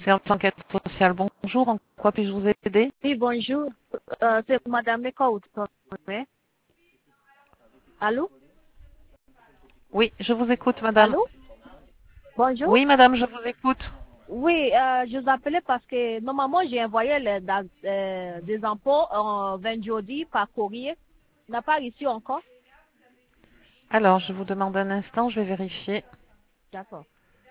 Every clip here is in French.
Service enquête sociale, bonjour. En quoi puis-je vous aider? Oui, bonjour. C'est Madame Eko. Allô? Oui, je vous écoute, madame. Allô? Bonjour. Oui, madame, je vous écoute. Oui, je vous appelais parce que normalement j'ai envoyé des impôts vendredi par courrier. On n'a pas reçu encore. Alors, je vous demande un instant, je vais vérifier. D'accord.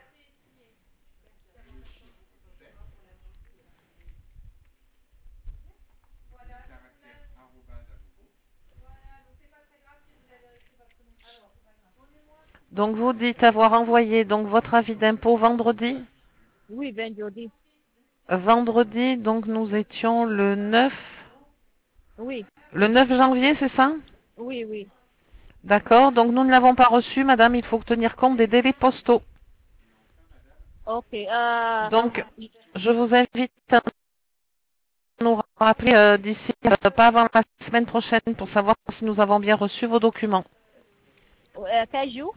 Donc, vous dites avoir envoyé donc votre avis d'impôt vendredi. Oui, vendredi. Vendredi, donc nous étions Oui, le 9 janvier, c'est ça? oui, oui. D'accord, donc nous ne l'avons pas reçu, madame, il faut tenir compte des délais postaux. Ok. Donc, je vous invite à nous rappeler d'ici, pas avant la semaine prochaine, pour savoir si nous avons bien reçu vos documents. Quel jour?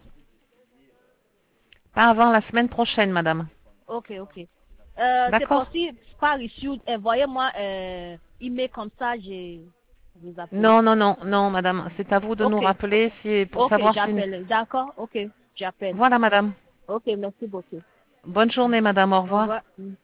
Pas avant la semaine prochaine, madame. Ok, ok. C'est D'accord? possible, par reçu, envoyez-moi email comme ça, je vous appelle. Non, non, non, non, madame. C'est à vous de nous Ok, rappeler pour ok, savoir si... j'appelle. D'accord, ok, j'appelle. Voilà, madame. Ok, merci beaucoup. Bonne journée, madame. Au Au revoir. revoir.